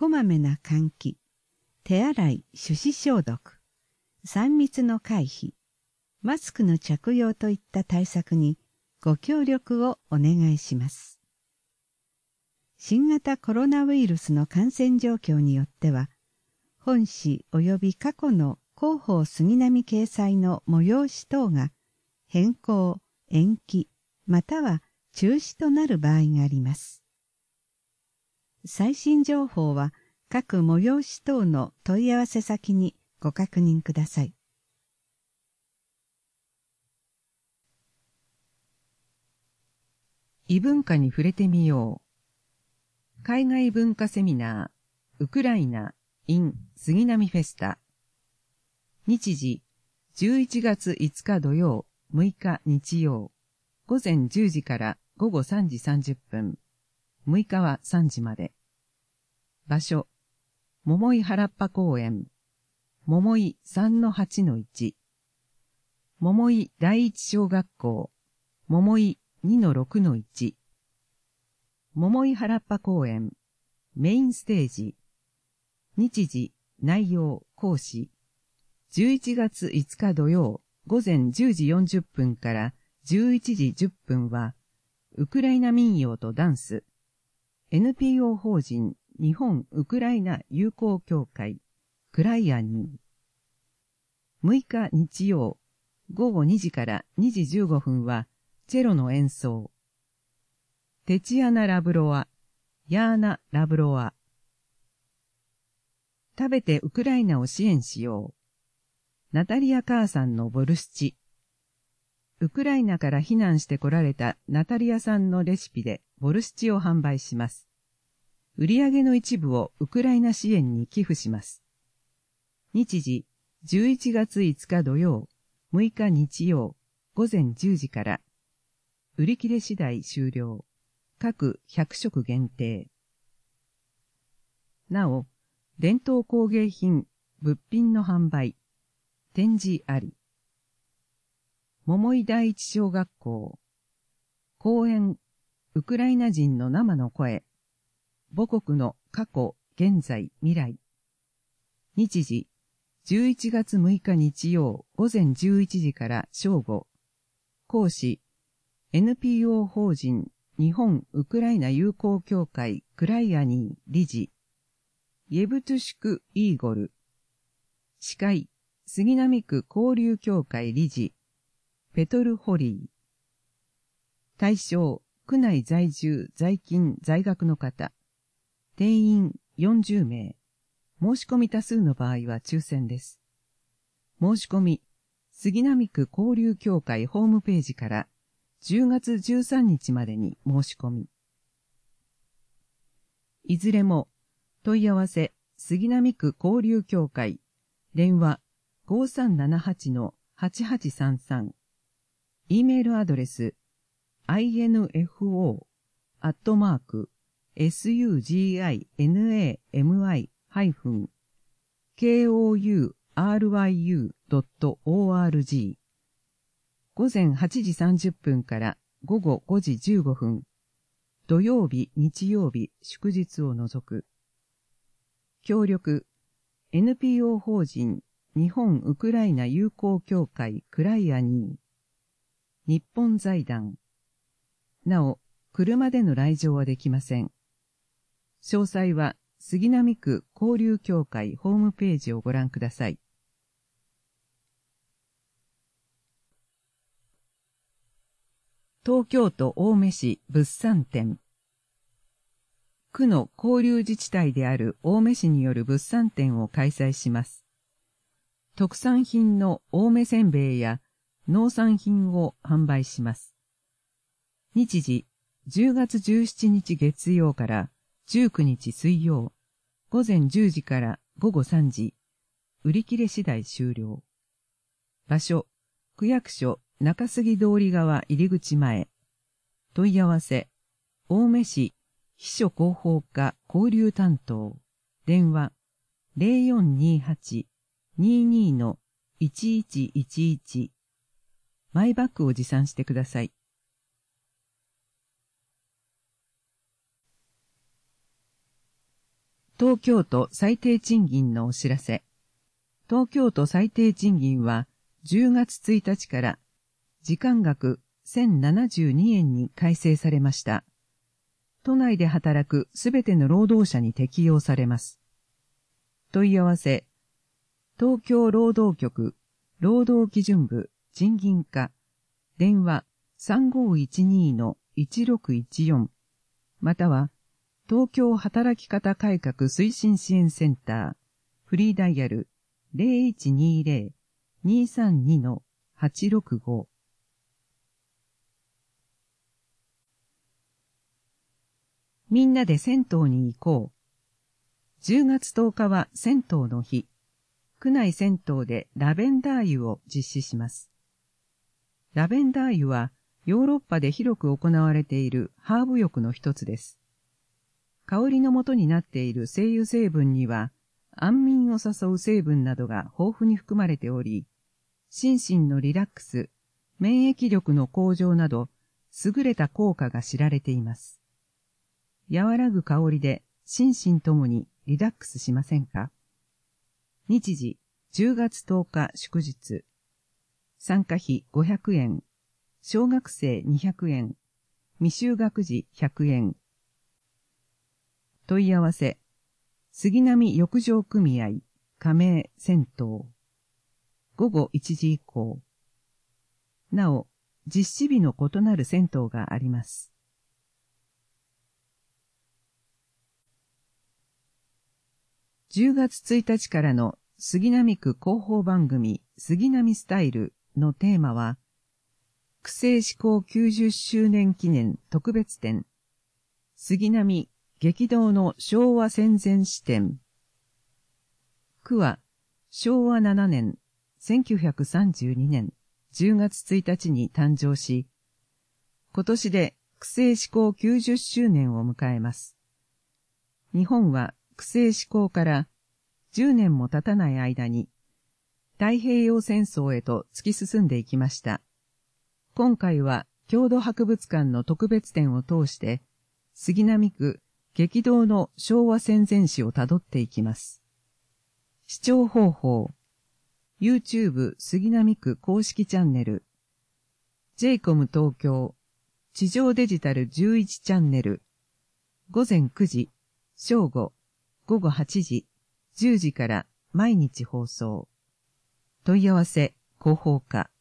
こまめな換気、手洗い、手指消毒、3密の回避、マスクの着用といった対策にご協力をお願いします。新型コロナウイルスの感染状況によっては、本誌及び過去の広報杉並掲載の催し等が変更、延期、または中止となる場合があります。最新情報は各催し等の問い合わせ先にご確認ください。 異文化に触れてみよう。海外文化セミナー、ウクライナ in 杉並フェスタ。日時、11月5日土曜、6日日曜、午前10時から午後3時30分、6日は3時まで。場所、桃井原っぱ公園、桃井 3-8-1、桃井第一小学校、桃井 2-6-1、桃井原っぱ公園、メインステージ、日時、内容、講師、11月5日土曜、午前10時40分から11時10分は、ウクライナ民謡とダンス、NPO 法人日本ウクライナ友好協会、クライアニー。6日日曜、午後2時から2時15分は、チェロの演奏。テチアナ・ラブロワ、ヤーナ・ラブロワ。食べてウクライナを支援しよう。ナタリア母さんのボルシチ。ウクライナから避難して来られたナタリアさんのレシピでボルシチを販売します。売上の一部をウクライナ支援に寄付します。日時、11月5日土曜、6日日曜、午前10時から。売り切れ次第終了。各100食限定。なお、伝統工芸品、物品の販売、展示あり。桃井第一小学校。講演、ウクライナ人の生の声。母国の過去、現在、未来。日時、11月6日日曜午前11時から正午。講師、NPO 法人日本ウクライナ友好協会クライアニー理事、イェブトゥシュク・イーゴル。司会、杉並区交流協会理事、ペトル・ホリー。対象、区内在住、在勤、在学の方。定員40名。申し込み多数の場合は抽選です。申し込み、杉並区交流協会ホームページから10月13日までに申し込み。いずれも、問い合わせ、杉並区交流協会、電話 5378-8833、E メールアドレス、info@suginami-kouryu.org。午前8時30分から午後5時15分、土曜日、日曜日、祝日を除く。協力、NPO 法人日本ウクライナ友好協会クライアニー、日本財団。なお、車での来場はできません。詳細は杉並区交流協会ホームページをご覧ください。東京都青梅市物産展。区の交流自治体である青梅市による物産展を開催します。特産品の青梅せんべいや農産品を販売します。日時、10月17日月曜から19日水曜、午前10時から午後3時、売り切れ次第終了。場所、区役所中杉通り側入口前。問い合わせ、青梅市秘書広報課交流担当。電話、0428-22-1111。マイバッグを持参してください。 東京都最低賃金のお知らせ。東京都最低賃金は10月1日から時間額1072円に改正されました。都内で働くすべての労働者に適用されます。問い合わせ、東京労働局労働基準部賃金課電話 3512-1614 または東京働き方改革推進支援センターフリーダイヤル 0120-232-865 みんなで銭湯に行こう。10月10日は銭湯の日。区内銭湯でラベンダー湯を実施します。ラベンダー湯はヨーロッパで広く行われているハーブ浴の一つです。香りの元になっている精油成分には安眠を誘う成分などが豊富に含まれており、心身のリラックス、免疫力の向上など優れた効果が知られています。和らぐ香りで心身ともにリラックスしませんか？日時10月10日祝日。参加費500円。小学生200円。未就学児100円。問い合わせ。杉並浴場組合加盟銭湯。午後1時以降。なお、実施日の異なる銭湯があります。10月1日からの杉並区広報番組杉並スタイルのテーマは、区政施行90周年記念特別展、杉並激動の昭和戦前史展。区は昭和7年、1932年10月1日に誕生し、今年で区政施行90周年を迎えます。日本は区政施行から10年も経たない間に太平洋戦争へと突き進んでいきました。今回は郷土博物館の特別展を通して杉並区激動の昭和戦前史をたどっていきます。視聴方法 YouTube 杉並区公式チャンネル JCOM 東京地上デジタル11チャンネル午前9時正午午後8時、10時から毎日放送。問い合わせ、広報課。